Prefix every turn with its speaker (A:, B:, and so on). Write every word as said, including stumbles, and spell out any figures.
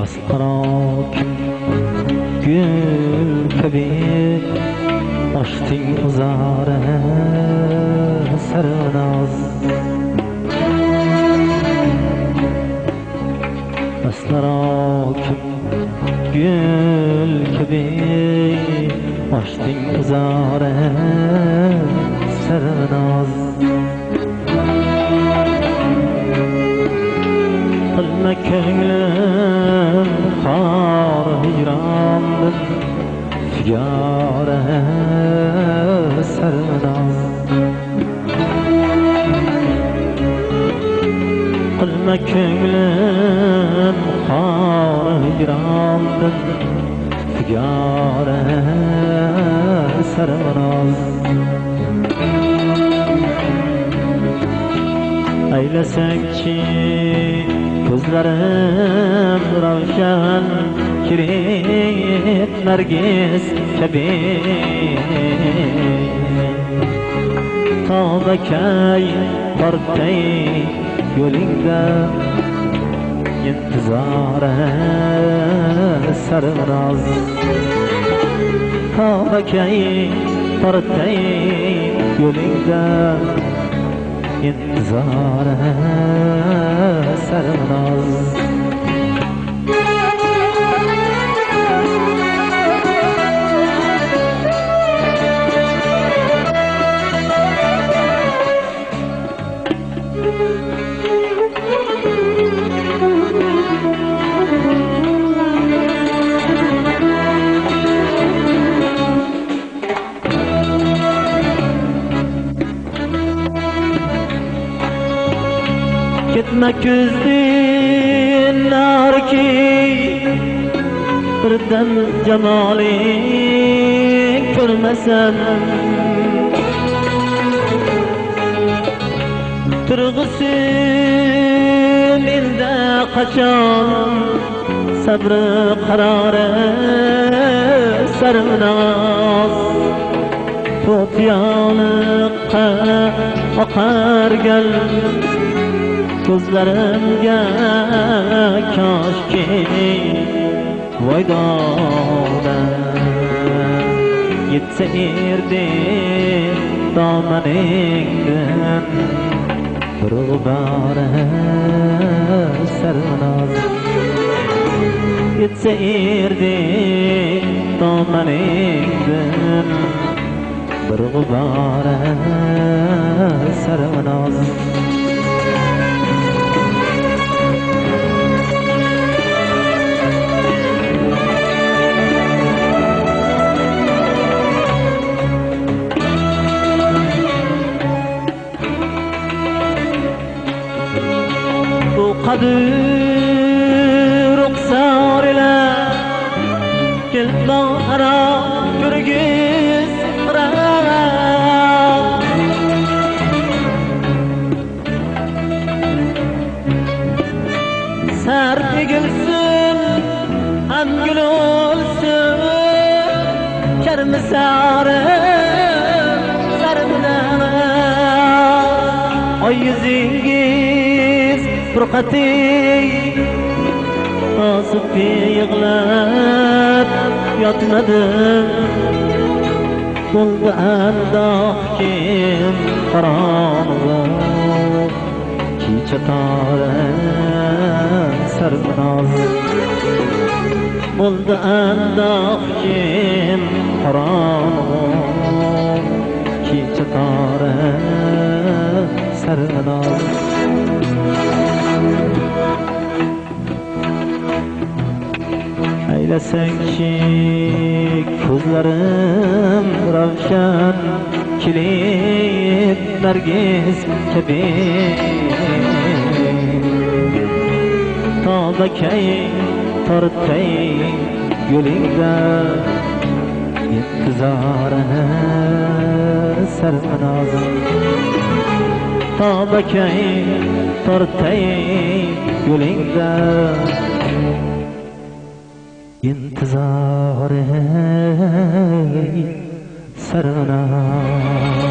A: Asqaroq gül kabi açding uzara sarnaz. Asqaroq gül kabi açding uzara sarnaz. Qilma ko'nglim xor hijrondan tugara sarnaz. Qilma ko'nglim xor hijrondan tugara sarnaz. Aylasangchi ko'zlarim ravshan kirit nargiz kabi tobakay tortay yo'lingda intizora sarnaz. Tobakay tortay yo'lingda intizora sarnaz. Ketme küzdün nar ki birden cemali görmesen. Turg'usun elde qachon sabrı qarori sarnaz. To'tyoniqqa oqar gal ko'zlarimga koshki voydoda yetsa erdi domaningdan bir g'ubora sarnaz. Yetsa erdi domaningdan bir g'ubora sarnaz. Qadir uqsar ila keldan ara ko'rgiz qira. Sar egilsin ham gul o'lsin karmisari sarmana. Oy yuzingiz burqatay osib yig'lab yotmadim. Bo'ldi andoq kim qorong'i kecha tora sarnaz. Bo'ldi andoq kim qorong'i kecha tora sarnaz. Aylasangchi ko'zlarim ravshan kilit nargiz kabi tobakay tortay yo'lingda intizora sarnaz. Tobakay tortay yo'lingda intizor sarnaz.